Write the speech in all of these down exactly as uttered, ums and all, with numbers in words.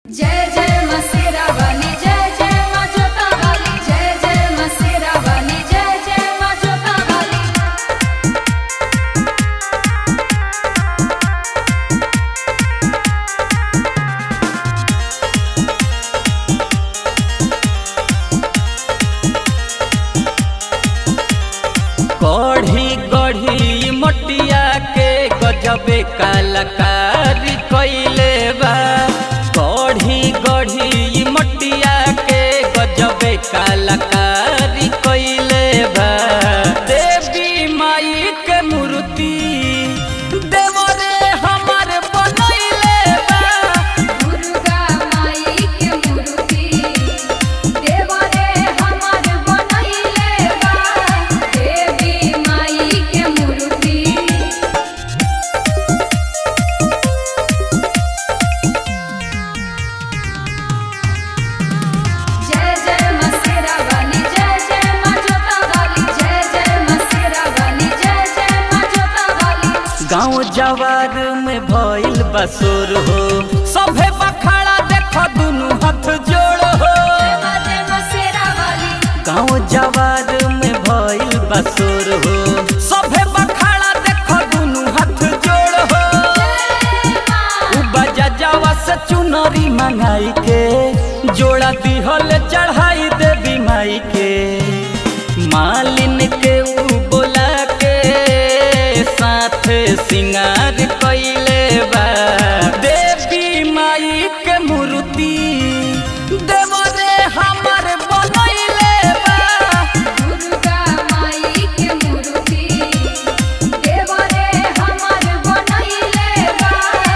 जय जय मां शेरा वाली, जय जय मां जोता वाली, जय जय मां शेरा वाली, जय जय मां जोता वाली। गढ़ी गढ़ी मटिया के गजबे कलाकारी कइले बा। गढ़ी गढ़ी मटिया के गजबे कलाकारी कइले बा। देवी माई के मूर्ति देवरे हमारे बनइले बा। दुर्गा माई के मूर्ति देवरे हमारे बनइले बा। देवी माई के मूर्ति जय जय मां शेरा वाली, जय जय मां जोता वाली, जय जय मां शेरा वाली, जय जय मां जोता वाली। गाँव जवार में भइल बसोर हो, सभे बखाड़ा देखो दुनु हाथ जोड़ हो। जय मां शेरा वाली, गाँव जवार में भइल बसोर हो, सभे बखाड़ा देखो दुनु हाथ जोड़ हो। उ बजा जावा से चुनरी मंगाई के जोड़ा दिहल चढ़ाई देवी माई के। मालिन के उ बोला के साथ सिंगार कइले बा। देवी माई के मूर्ति देवरे हमार बनइले बा। दुर्गा माई के मूर्ति देवरे हमार बनइले बा।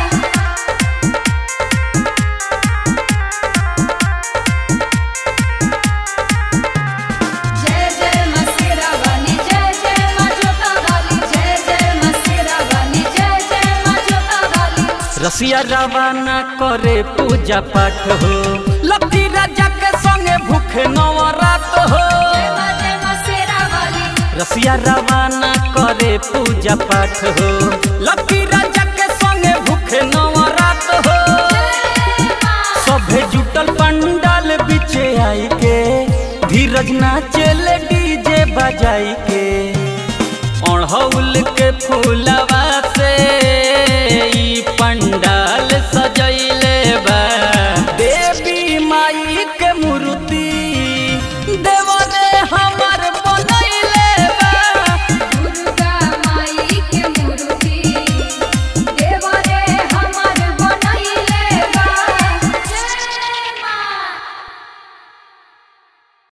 जय जय मां शेरा वाली, जय जय मां जोता वाली, जय जय मां शेरा वाली, जय जय मां जोता वाली। रसिया रवाना करे पूजा पाठ हो, लकी राजा के संगे भूखे नवरात हो। जय मां शेरा वाली, रसिया रवाना करे पूजा पाठ हो, लकी राजा के संगे भूखे नवरात हो। सभे जुटल पंडाल बिचे आई के, धीरज नाचे ले डीजे बजाई के। अड़हुल के फूलवा